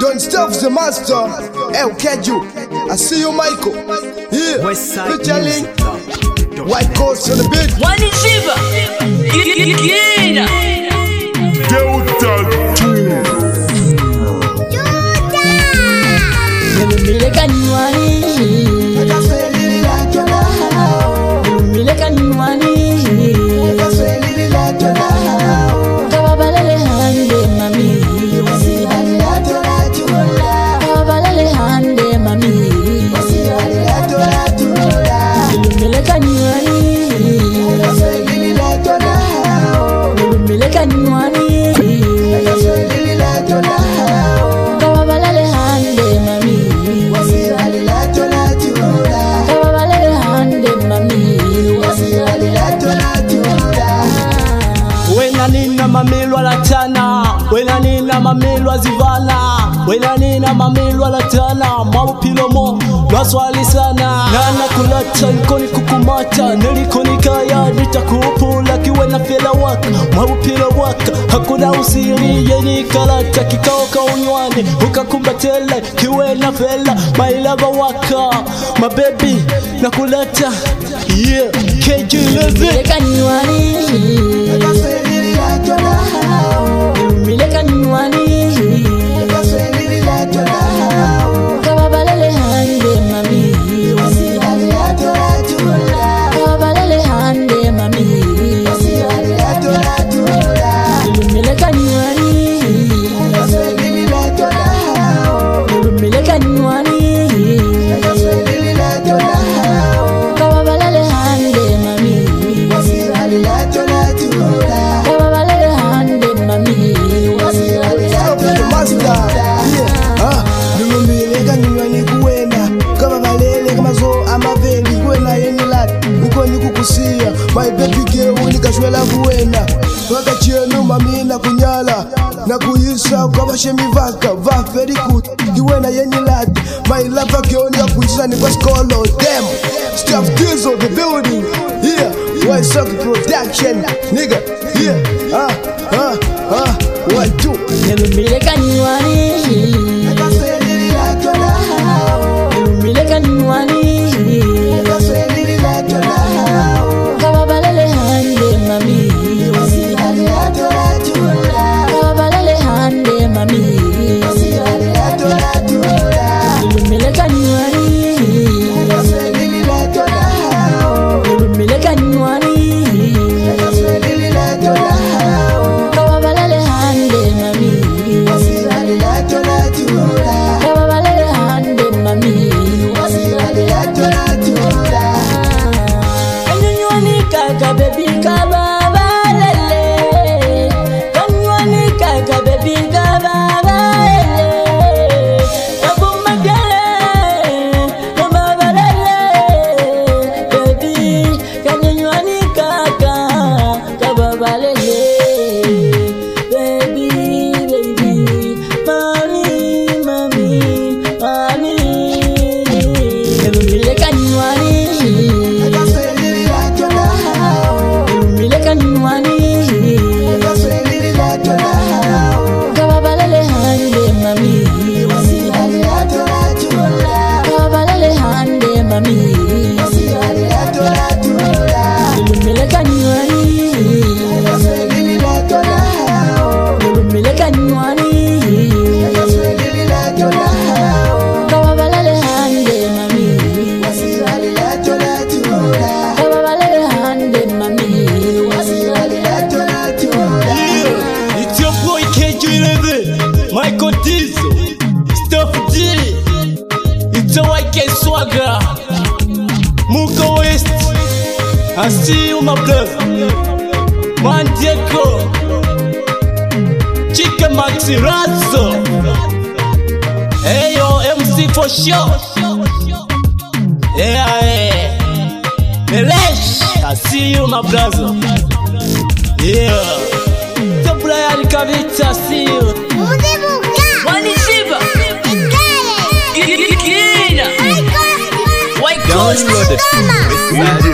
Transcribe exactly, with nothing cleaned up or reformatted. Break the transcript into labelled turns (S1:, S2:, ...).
S1: Don't stop the master. El Keju. I see you, Michael. Yeah. Featuring White Coast on the beat.
S2: One in Shiva. Gina.
S3: Delta two.
S4: Mamilwa la tana, wena nina mamilwa zivana, wena nina mamilwa la tana, mabu pilomo, lwaswali sana. Nana kulata, nikoni kukumata, nilikoni kaya, nitakupula kiwe na fela waka, mabu pilo waka, hakuna usiri, yeni kalata, kikao kaunywani, ukakumbatele, kiwe na fela, mailava waka, my baby, nakulata, yeah, K J Levy.
S5: Mileka nyuani, kasweli la tola, kababalele hande mami, wasibali la tola tola, kababalele hande mami, wasibali la tola tola. Mileka nyuani, kasweli la tola, mileka nyuani, kasweli la tola, kababalele hande mami, wasibali la tola tola.
S1: My baby girl unikashwela kuwena Waka chenu mamina kunyala Na kuyisa ukawashe mivaka Va very good Kiwena yeni lad My love girl nika kuyisa ni kwa skolo Damn Stuff Diesel the building Yeah One Circle Production Nigga Yeah Ah Ah Ah One two
S5: Mileka nyuani Kasweli la tola Mileka nyuani Kasweli la tola mami, wasibali la tola tola, kababalele hande mami, wasibali la tola tola. Mileka nyuani, kasweli la tola, mileka nyuani, kasweli la tola, kababalele hande mami, wasibali la tola tola, kababalele hande mami, wasibali la tola tola. Nyuani kaka baby kaba.
S4: Michael Diesel, Stuff G, it's a white case swagger, Muka West, I see you my brother, Man Diego, Chica Maxi Razzo, hey yo M C for sure, yeah yeah, Melesh, I see you my brother, yeah, the Brian Kavita, I see you.
S2: One in Shiva. Gina. White Coast.
S3: Download it.